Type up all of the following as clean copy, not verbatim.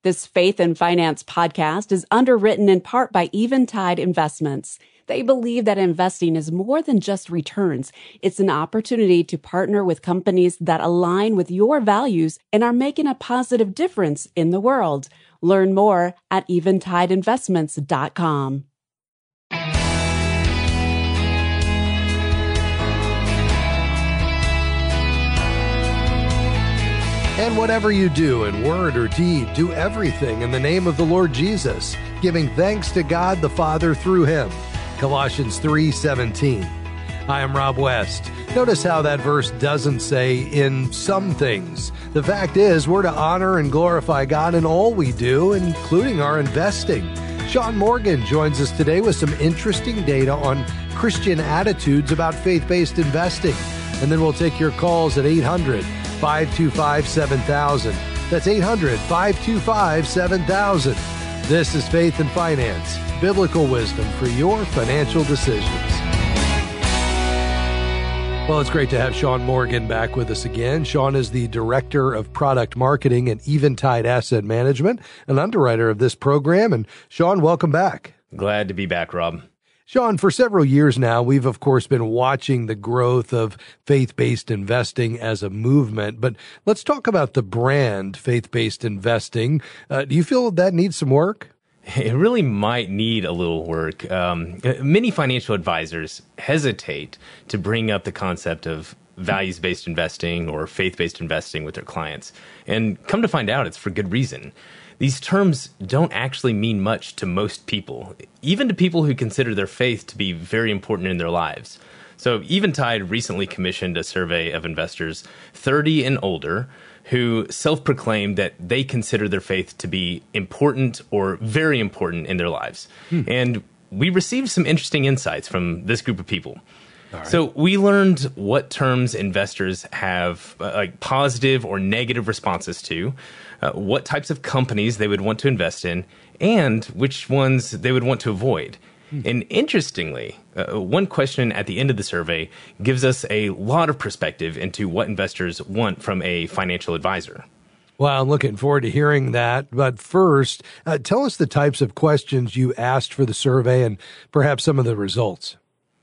This Faith and Finance podcast is underwritten in part by Eventide Investments. They believe that investing is more than just returns. It's an opportunity to partner with companies that align with your values and are making a positive difference in the world. Learn more at eventideinvestments.com. And whatever you do in word or deed, do everything in the name of the Lord Jesus, giving thanks to God the Father through him. Colossians 3:17. I am Rob West. Notice how that verse doesn't say in some things. The fact is, we're to honor and glorify God in all we do, including our investing. Sean Morgan joins us today with some interesting data on Christian attitudes about faith-based investing. And then we'll take your calls at 800-525-7000. That's 800-525-7000. This is Faith and Finance, biblical wisdom for your financial decisions. Well, it's great to have Sean Morgan back with us again. Sean is the Director of Product Marketing at Eventide Asset Management, an underwriter of this program. And Sean, welcome back. Glad to be back, Rob. Sean, for several years now, we've, of course, been watching the growth of faith-based investing as a movement. But let's talk about the brand faith-based investing. Do you feel that needs some work? It really might need a little work. Many financial advisors hesitate to bring up the concept of values-based investing or faith-based investing with their clients. And come to find out, it's for good reason. These terms don't actually mean much to most people, even to people who consider their faith to be very important in their lives. So Eventide recently commissioned a survey of investors 30 and older who self-proclaimed that they consider their faith to be important or very important in their lives. And we received some interesting insights from this group of people. Right. So we learned what terms investors have positive or negative responses to, what types of companies they would want to invest in, and which ones they would want to avoid. And interestingly, one question at the end of the survey gives us a lot of perspective into what investors want from a financial advisor. Well, I'm looking forward to hearing that. But first, tell us the types of questions you asked for the survey and perhaps some of the results.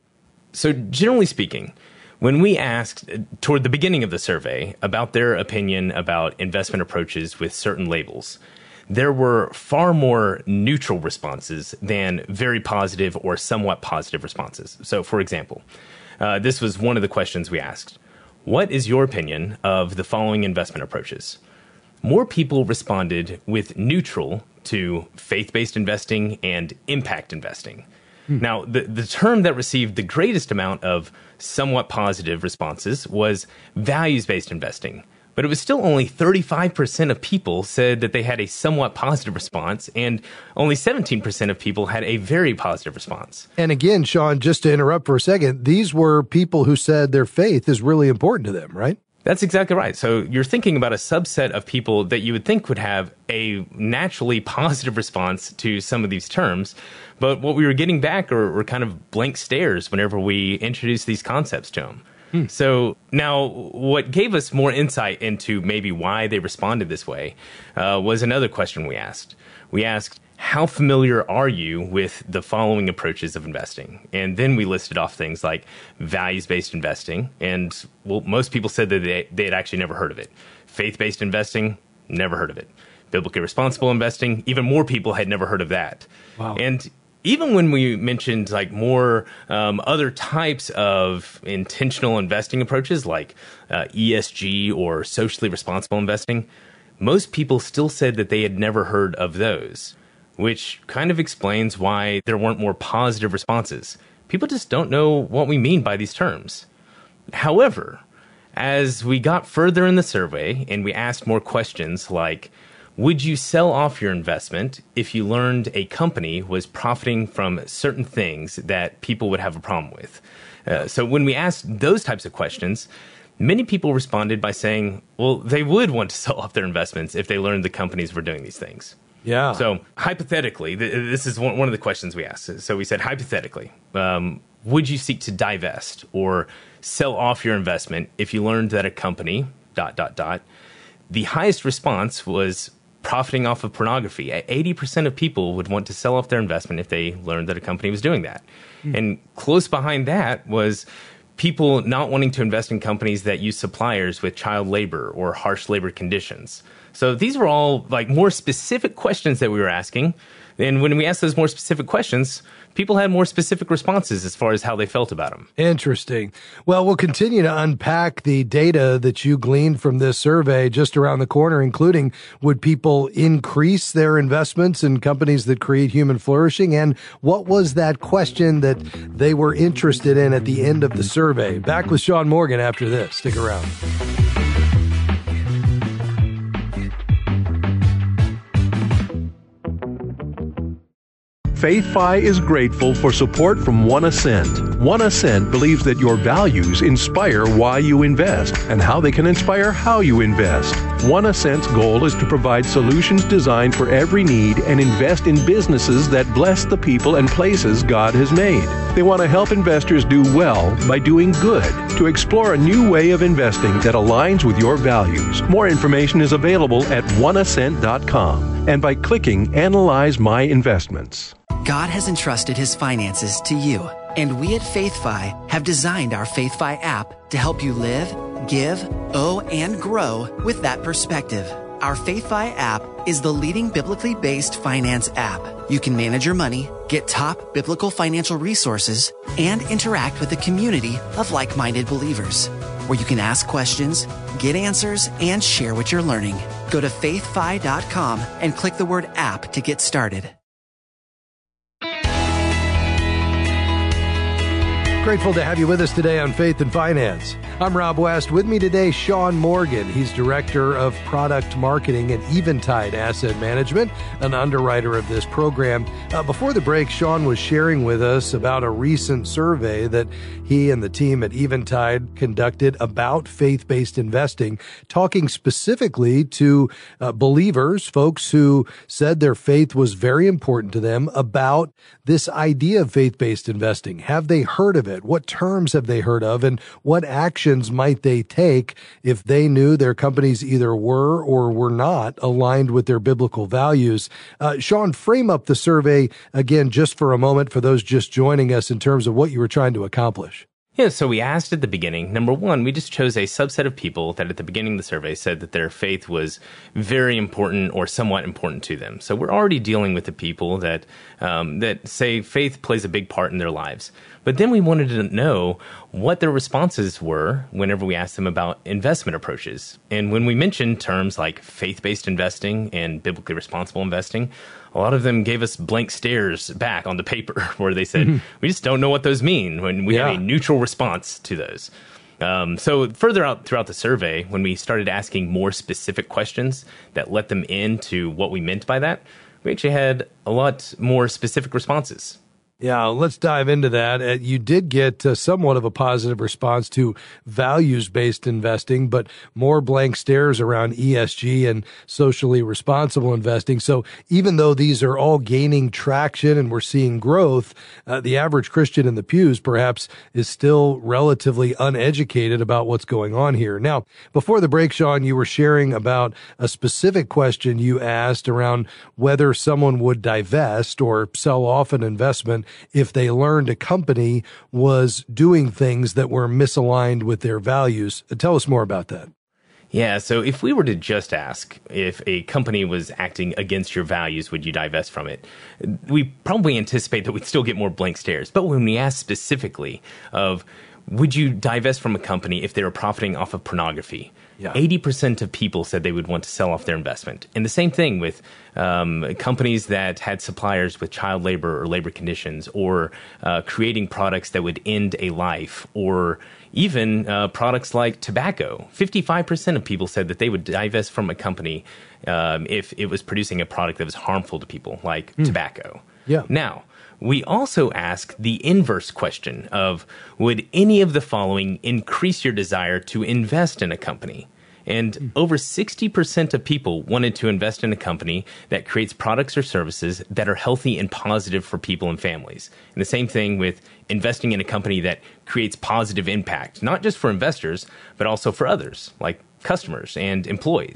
So generally speaking, when we asked toward the beginning of the survey about their opinion about investment approaches with certain labels, there were far more neutral responses than very positive or somewhat positive responses. So, for example, this was one of the questions we asked. What is your opinion of the following investment approaches? More people responded with neutral to faith-based investing and impact investing. Now, the term that received the greatest amount of somewhat positive responses was values-based investing. But it was still only 35% of people said that they had a somewhat positive response, and only 17% of people had a very positive response. And again, Sean, just to interrupt for a second, these were people who said their faith is really important to them, right? That's exactly right. So you're thinking about a subset of people that you would think would have a naturally positive response to some of these terms. But what we were getting back were kind of blank stares whenever we introduced these concepts to them. So now what gave us more insight into maybe why they responded this way was another question we asked. We asked, how familiar are you with the following approaches of investing? And then we listed off things like values-based investing. And well, most people said that they had actually never heard of it. Faith-based investing, never heard of it. Biblically responsible investing, even more people had never heard of that. Wow. And even when we mentioned like more other types of intentional investing approaches like ESG or socially responsible investing, most people still said that they had never heard of those, which kind of explains why there weren't more positive responses. People just don't know what we mean by these terms. However, as we got further in the survey and we asked more questions like, would you sell off your investment if you learned a company was profiting from certain things that people would have a problem with? So when we asked those types of questions, many people responded by saying, well, they would want to sell off their investments if they learned the companies were doing these things. Yeah. So hypothetically, this is one of the questions we asked. So we said, hypothetically, would you seek to divest or sell off your investment if you learned that a company, ... The highest response was profiting off of pornography. 80% of people would want to sell off their investment if they learned that a company was doing that. And close behind that was people not wanting to invest in companies that use suppliers with child labor or harsh labor conditions. So these were all like more specific questions that we were asking. And when we asked those more specific questions, people had more specific responses as far as how they felt about them. Interesting. Well, we'll continue to unpack the data that you gleaned from this survey just around the corner, including would people increase their investments in companies that create human flourishing? And what was that question that they were interested in at the end of the survey? Back with Sean Morgan after this. Stick around. FaithFi is grateful for support from One Ascent. One Ascent believes that your values inspire why you invest and how they can inspire how you invest. One Ascent's goal is to provide solutions designed for every need and invest in businesses that bless the people and places God has made. They want to help investors do well by doing good, to explore a new way of investing that aligns with your values. More information is available at oneascent.com and by clicking Analyze My Investments. God has entrusted His finances to you, and we at FaithFi have designed our FaithFi app to help you live, give, owe, and grow with that perspective. Our FaithFi app is the leading biblically based finance app. You can manage your money, get top biblical financial resources, and interact with a community of like-minded believers, where you can ask questions, get answers, and share what you're learning. Go to faithfi.com and click the word app to get started. Grateful to have you with us today on Faith and Finance. I'm Rob West. With me today, Sean Morgan. He's Director of Product Marketing at Eventide Asset Management, an underwriter of this program. Before the break, Sean was sharing with us about a recent survey that he and the team at Eventide conducted about faith-based investing, talking specifically to believers, folks who said their faith was very important to them, about this idea of faith-based investing. Have they heard of it? What terms have they heard of, and what actions might they take if they knew their companies either were or were not aligned with their biblical values? Sean, frame up the survey again just for a moment for those just joining us in terms of what you were trying to accomplish. Yeah, so we asked at the beginning, number one, we just chose a subset of people that at the beginning of the survey said that their faith was very important or somewhat important to them. So we're already dealing with the people that say faith plays a big part in their lives. But then we wanted to know what their responses were whenever we asked them about investment approaches. And when we mentioned terms like faith-based investing and biblically responsible investing, a lot of them gave us blank stares back on the paper where they said, we just don't know what those mean, when we have a neutral response to those. So further out throughout the survey, when we started asking more specific questions that let them into what we meant by that, we actually had a lot more specific responses. Yeah, let's dive into that. You did get somewhat of a positive response to values-based investing, but more blank stares around ESG and socially responsible investing. So even though these are all gaining traction and we're seeing growth, the average Christian in the pews perhaps is still relatively uneducated about what's going on here. Now, before the break, Sean, you were sharing about a specific question you asked around whether someone would divest or sell off an investment if they learned a company was doing things that were misaligned with their values. Tell us more about that. Yeah, so if we were to just ask if a company was acting against your values, would you divest from it? We probably anticipate that we'd still get more blank stares. But when we ask specifically of, would you divest from a company if they were profiting off of pornography? 80% of people said they would want to sell off their investment. And the same thing with companies that had suppliers with child labor or labor conditions, or creating products that would end a life, or even products like tobacco. 55% of people said that they would divest from a company if it was producing a product that was harmful to people, like tobacco. Yeah. Now, we also ask the inverse question of, would any of the following increase your desire to invest in a company? And over 60% of people wanted to invest in a company that creates products or services that are healthy and positive for people and families. And the same thing with investing in a company that creates positive impact, not just for investors, but also for others, like customers and employees.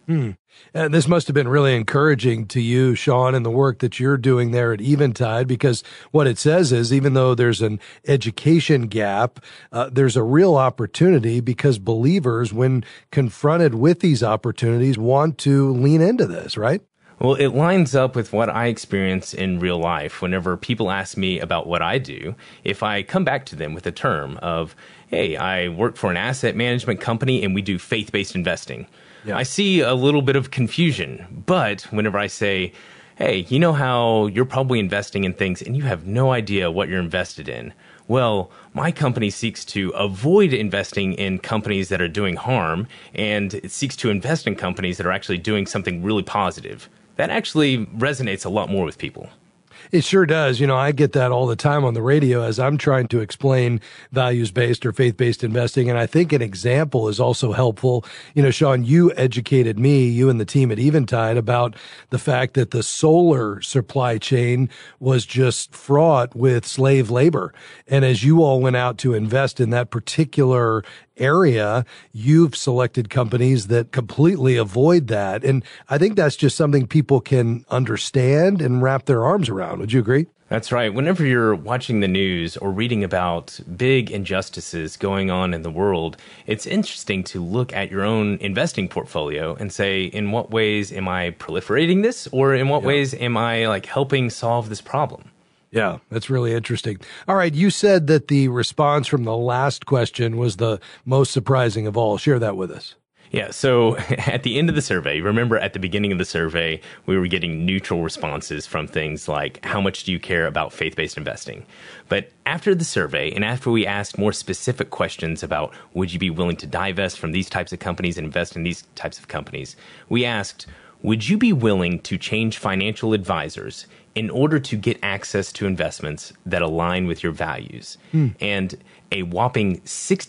And this must have been really encouraging to you, Sean, in the work that you're doing there at Eventide, because what it says is even though there's an education gap, there's a real opportunity because believers, when confronted with these opportunities, want to lean into this, right? Well, it lines up with what I experience in real life. Whenever people ask me about what I do, if I come back to them with a term of, hey, I work for an asset management company and we do faith-based investing. Yeah. I see a little bit of confusion, but whenever I say, hey, you know how you're probably investing in things and you have no idea what you're invested in? Well, my company seeks to avoid investing in companies that are doing harm, and it seeks to invest in companies that are actually doing something really positive. That actually resonates a lot more with people. It sure does. I get that all the time on the radio as I'm trying to explain values-based or faith-based investing. And I think an example is also helpful. Sean, you educated me, you and the team at Eventide, about the fact that the solar supply chain was just fraught with slave labor. And as you all went out to invest in that particular area, you've selected companies that completely avoid that. And I think that's just something people can understand and wrap their arms around. Would you agree? That's right. Whenever you're watching the news or reading about big injustices going on in the world, it's interesting to look at your own investing portfolio and say, in what ways am I proliferating this? Or in what ways am I helping solve this problem? Yeah, that's really interesting. All right, you said that the response from the last question was the most surprising of all. Share that with us. Yeah, so at the end of the survey, remember at the beginning of the survey, we were getting neutral responses from things like, how much do you care about faith-based investing? But after the survey, and after we asked more specific questions about, would you be willing to divest from these types of companies and invest in these types of companies, we asked, would you be willing to change financial advisors in order to get access to investments that align with your values? And a whopping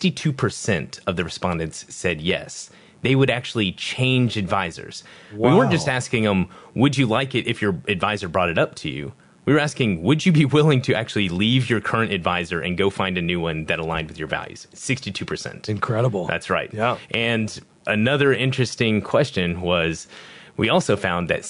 62% of the respondents said yes. They would actually change advisors. Wow. We weren't just asking them, would you like it if your advisor brought it up to you? We were asking, would you be willing to actually leave your current advisor and go find a new one that aligned with your values? 62%. Incredible. That's right. Yeah. And another interesting question was, we also found that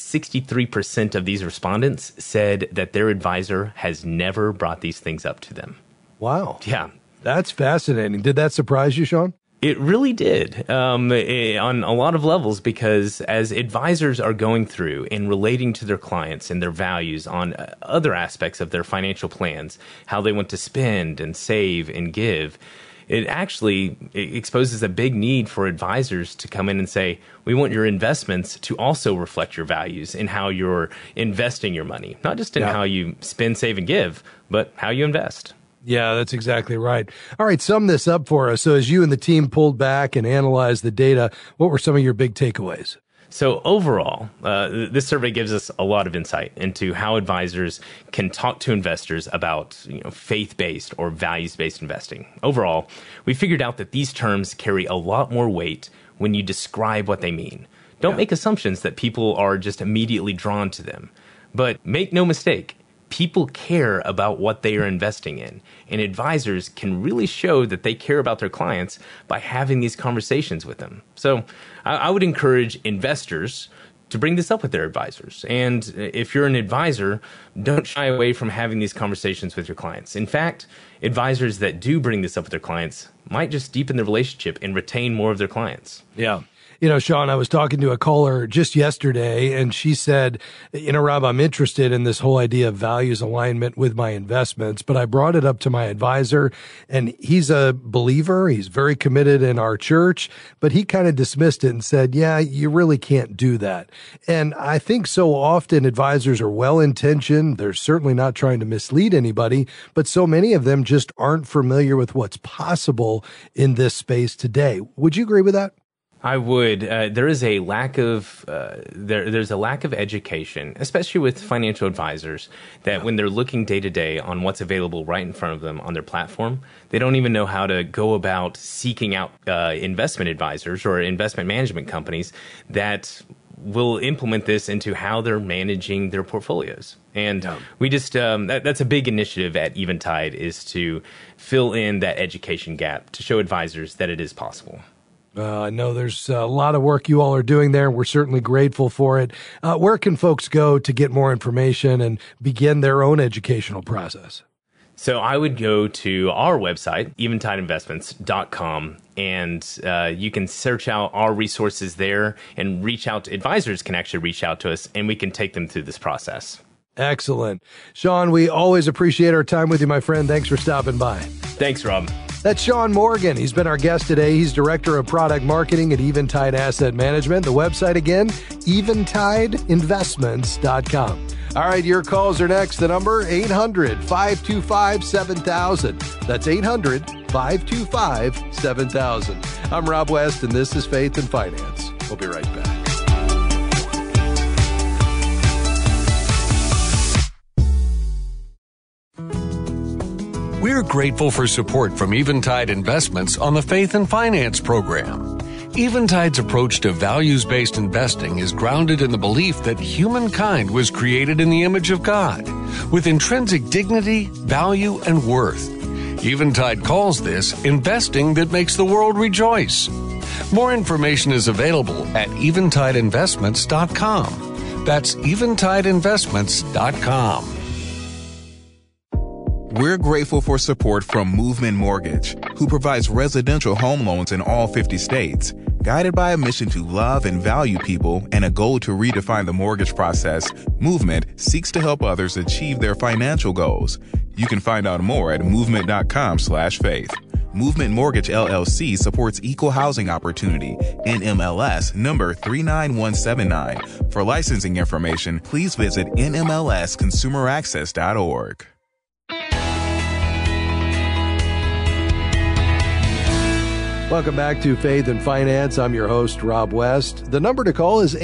63% of these respondents said that their advisor has never brought these things up to them. Wow. Yeah. That's fascinating. Did that surprise you, Sean? It really did on a lot of levels, because as advisors are going through and relating to their clients and their values on other aspects of their financial plans, how they want to spend and save and give, it actually exposes a big need for advisors to come in and say, we want your investments to also reflect your values in how you're investing your money, not just in how you spend, save, and give, but how you invest. Yeah, that's exactly right. All right, sum this up for us. So as you and the team pulled back and analyzed the data, what were some of your big takeaways? So overall, this survey gives us a lot of insight into how advisors can talk to investors about faith-based or values-based investing. Overall, we figured out that these terms carry a lot more weight when you describe what they mean. Don't make assumptions that people are just immediately drawn to them. But make no mistake, people care about what they are investing in, and advisors can really show that they care about their clients by having these conversations with them. So I would encourage investors to bring this up with their advisors. And if you're an advisor, don't shy away from having these conversations with your clients. In fact, advisors that do bring this up with their clients might just deepen the relationship and retain more of their clients. Yeah. Sean, I was talking to a caller just yesterday, and she said, Rob, I'm interested in this whole idea of values alignment with my investments, but I brought it up to my advisor, and he's a believer. He's very committed in our church, but he kind of dismissed it and said, yeah, you really can't do that. And I think so often advisors are well-intentioned. They're certainly not trying to mislead anybody, but so many of them just aren't familiar with what's possible in this space today. Would you agree with that? I would. There is a lack of there's a lack of education, especially with financial advisors, that when they're looking day to day on what's available right in front of them on their platform, they don't even know how to go about seeking out investment advisors or investment management companies that will implement this into how they're managing their portfolios. And we just that's a big initiative at Eventide, is to fill in that education gap to show advisors that it is possible. I know there's a lot of work you all are doing there. We're certainly grateful for it. Where can folks go to get more information and begin their own educational process? So I would go to our website, eventideinvestments.com, and you can search out our resources there and reach out. Advisors can actually reach out to us, and we can take them through this process. Excellent. Sean, we always appreciate our time with you, my friend. Thanks for stopping by. Thanks, Rob. That's Sean Morgan. He's been our guest today. He's Director of Product Marketing at Eventide Asset Management. The website again, eventideinvestments.com. All right, your calls are next. The number, 800-525-7000. That's 800-525-7000. I'm Rob West, and this is Faith and Finance. We'll be right back. We're grateful for support from Eventide Investments on the Faith and Finance program. Eventide's approach to values-based investing is grounded in the belief that humankind was created in the image of God, with intrinsic dignity, value, and worth. Eventide calls this investing that makes the world rejoice. More information is available at eventideinvestments.com. That's eventideinvestments.com. We're grateful for support from Movement Mortgage, who provides residential home loans in all 50 states. Guided by a mission to love and value people and a goal to redefine the mortgage process, Movement seeks to help others achieve their financial goals. You can find out more at movement.com/faith. Movement Mortgage LLC supports equal housing opportunity, NMLS number 39179. For licensing information, please visit nmlsconsumeraccess.org. Welcome back to Faith and Finance. I'm your host, Rob West. The number to call is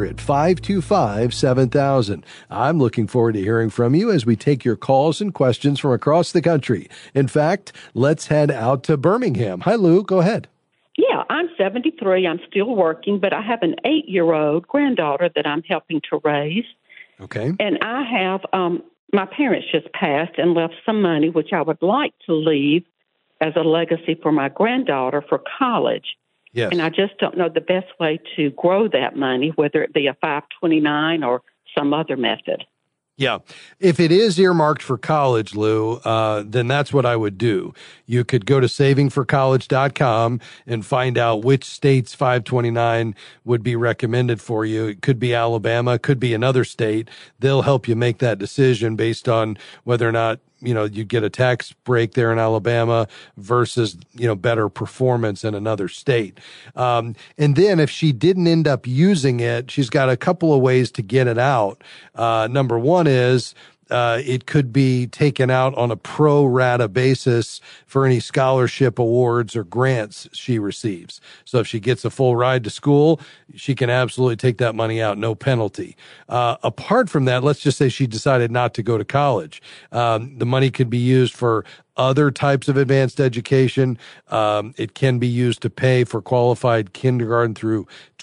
800-525-7000. I'm looking forward to hearing from you as we take your calls and questions from across the country. In fact, let's head out to Birmingham. Hi, Lou. Go ahead. Yeah, I'm 73. I'm still working, but I have an 8-year-old granddaughter that I'm helping to raise. Okay. And I have, my parents just passed and left some money, which I would like to leave as a legacy for my granddaughter for college. Yes. And I just don't know the best way to grow that money, whether it be a 529 or some other method. Yeah. If it is earmarked for college, Lou, then that's what I would do. You could go to savingforcollege.com and find out which state's 529 would be recommended for you. It could be Alabama, it could be another state. They'll help you make that decision based on whether or not, you know, you get a tax break there in Alabama versus, you know, better performance in another state. And then if she didn't end up using it, she's got a couple of ways to get it out. Number one is, it could be taken out on a pro rata basis for any scholarship awards or grants she receives. So if she gets a full ride to school, she can absolutely take that money out, no penalty. Apart from that, let's just say she decided not to go to college. The money could be used for other types of advanced education. It can be used to pay for qualified kindergarten through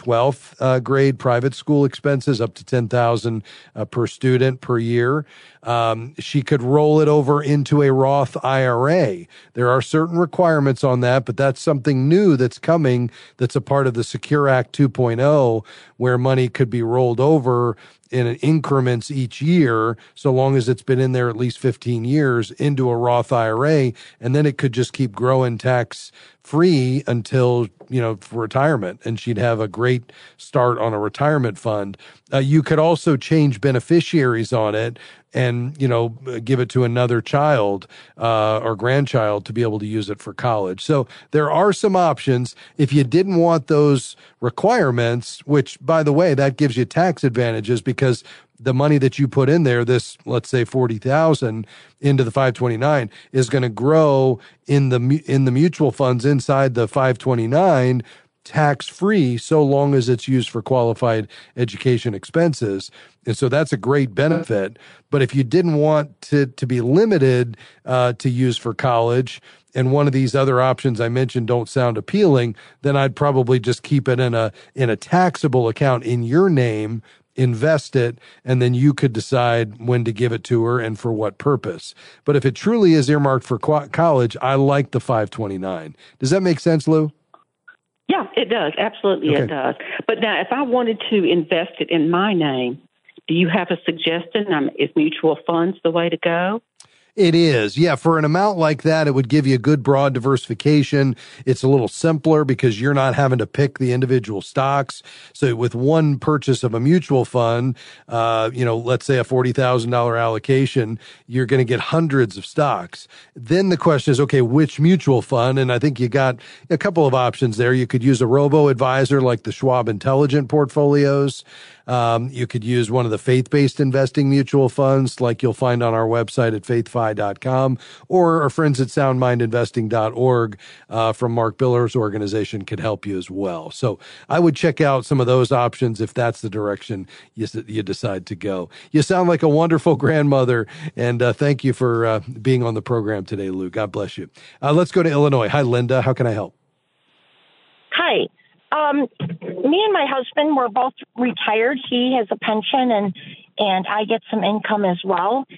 12th grade private school expenses up to $10,000 per student per year. She could roll it over into a Roth IRA. There are certain requirements on that, but that's something new that's coming that's a part of the Secure Act 2.0, where money could be rolled over in increments each year, so long as it's been in there at least 15 years, into a Roth IRA, and then it could just keep growing tax free until, you know, for retirement, and she'd have a great start on a retirement fund. You could also change beneficiaries on it and, you know, give it to another child or grandchild to be able to use it for college. So there are some options. If you didn't want those requirements, which, by the way, that gives you tax advantages because the money that you put in there, this, let's say $40,000 into the 529, is going to grow in the mutual funds inside the 529 tax-free, so long as it's used for qualified education expenses. And so that's a great benefit. But if you didn't want to be limited to use for college, and one of these other options I mentioned don't sound appealing, then I'd probably just keep it in a taxable account in your name, invest it, and then you could decide when to give it to her and for what purpose. But if it truly is earmarked for college, I like the 529. Does that make sense, Lou? Yeah, it does. Absolutely, Okay. it does. But now, if I wanted to invest it in my name, do you have a suggestion? Is mutual funds the way to go? It is. Yeah. For an amount like that, it would give you a good broad diversification. It's a little simpler because you're not having to pick the individual stocks. So with one purchase of a mutual fund, let's say a $40,000 allocation, you're going to get hundreds of stocks. Then the question is, okay, which mutual fund? And I think you got a couple of options there. You could use a robo-advisor like the Schwab Intelligent Portfolios. You could use one of the faith-based investing mutual funds like you'll find on our website at faithfi.com, or our friends at soundmindinvesting.org from Mark Biller's organization could help you as well. So I would check out some of those options if that's the direction you decide to go. You sound like a wonderful grandmother, and thank you for being on the program today, Lou. God bless you. Let's go to Illinois. Hi, Linda. How can I help? Hi. Me and my husband, we're both retired. He has a pension and I get some income as well.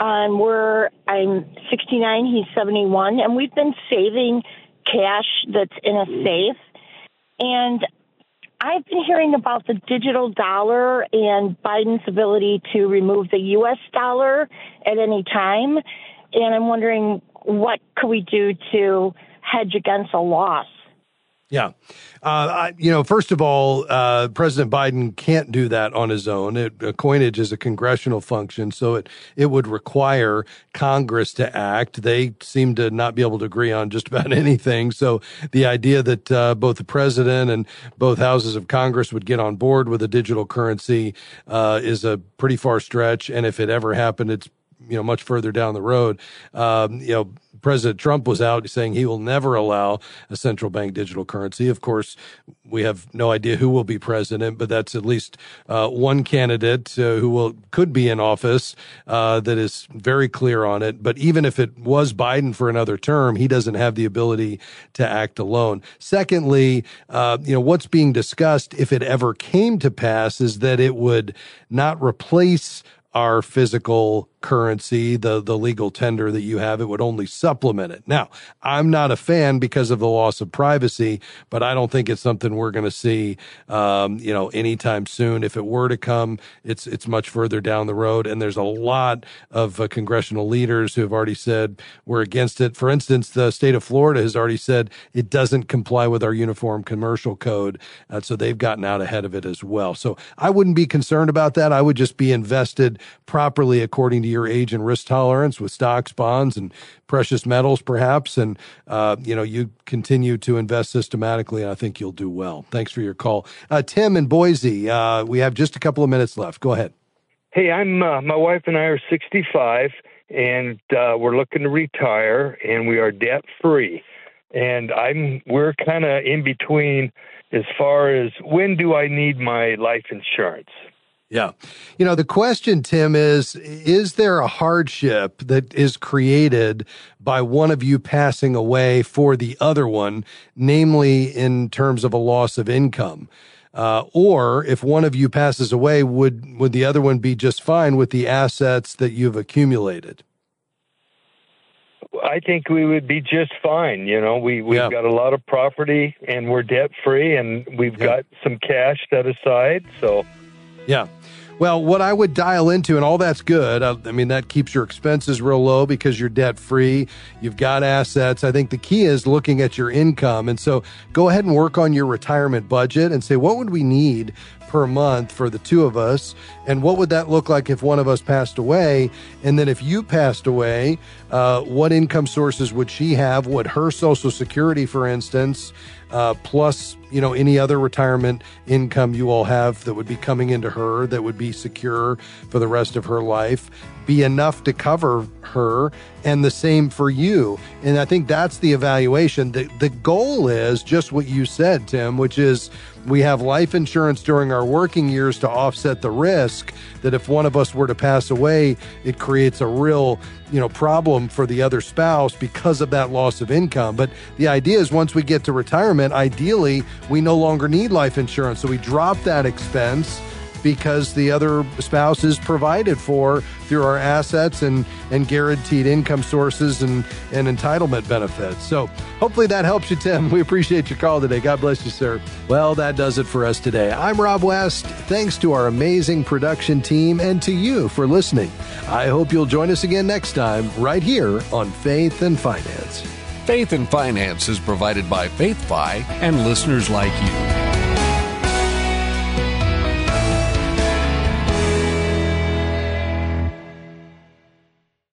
I'm 69, he's 71, and we've been saving cash that's in a safe. And I've been hearing about the digital dollar and Biden's ability to remove the U.S. dollar at any time. And I'm wondering, what could we do to hedge against a loss? Yeah. First of all, President Biden can't do that on his own. Coinage is a congressional function, so it would require Congress to act. They seem to not be able to agree on just about anything. So the idea that both the president and both houses of Congress would get on board with a digital currency is a pretty far stretch. And if it ever happened, it's much further down the road. President Trump was out saying he will never allow a central bank digital currency. Of course, we have no idea who will be president, but that's at least one candidate who could be in office that is very clear on it. But even if it was Biden for another term, he doesn't have the ability to act alone. Secondly, what's being discussed, if it ever came to pass, is that it would not replace our physical currency, the legal tender that you have. It would only supplement it. Now, I'm not a fan because of the loss of privacy, but I don't think it's something we're going to see, anytime soon. If it were to come, it's much further down the road. And there's a lot of congressional leaders who have already said we're against it. For instance, the state of Florida has already said it doesn't comply with our Uniform Commercial Code. So they've gotten out ahead of it as well. So I wouldn't be concerned about that. I would just be invested properly according to your age and risk tolerance with stocks, bonds, and precious metals, perhaps. And, you continue to invest systematically, and I think you'll do well. Thanks for your call. Tim in Boise, we have just a couple of minutes left. Go ahead. Hey, my wife and I are 65, and we're looking to retire, and we are debt free. And we're kind of in between as far as when do I need my life insurance? Yeah. The question, Tim, is there a hardship that is created by one of you passing away for the other one, namely in terms of a loss of income? Or if one of you passes away, would the other one be just fine with the assets that you've accumulated? I think we would be just fine. We've got a lot of property and we're debt free and we've got some cash set aside. So, yeah. Well, what I would dial into, and all that's good, that keeps your expenses real low because you're debt free. You've got assets. I think the key is looking at your income. And so go ahead and work on your retirement budget and say, what would we need per month for the two of us? And what would that look like if one of us passed away? And then if you passed away, what income sources would she have? Would her Social Security, for instance, plus, any other retirement income you all have that would be coming into her that would be secure for the rest of her life, be enough to cover her, and the same for you. And I think that's the evaluation. The goal is just what you said, Tim, which is we have life insurance during our working years to offset the risk that if one of us were to pass away, it creates a real, problem for the other spouse because of that loss of income. But the idea is once we get to retirement, ideally, we no longer need life insurance. So we drop that expense because the other spouse is provided for through our assets and guaranteed income sources and entitlement benefits. So hopefully that helps you, Tim. We appreciate your call today. God bless you, sir. Well, that does it for us today. I'm Rob West. Thanks to our amazing production team and to you for listening. I hope you'll join us again next time right here on Faith and Finance. Faith and Finance is provided by FaithFi and listeners like you.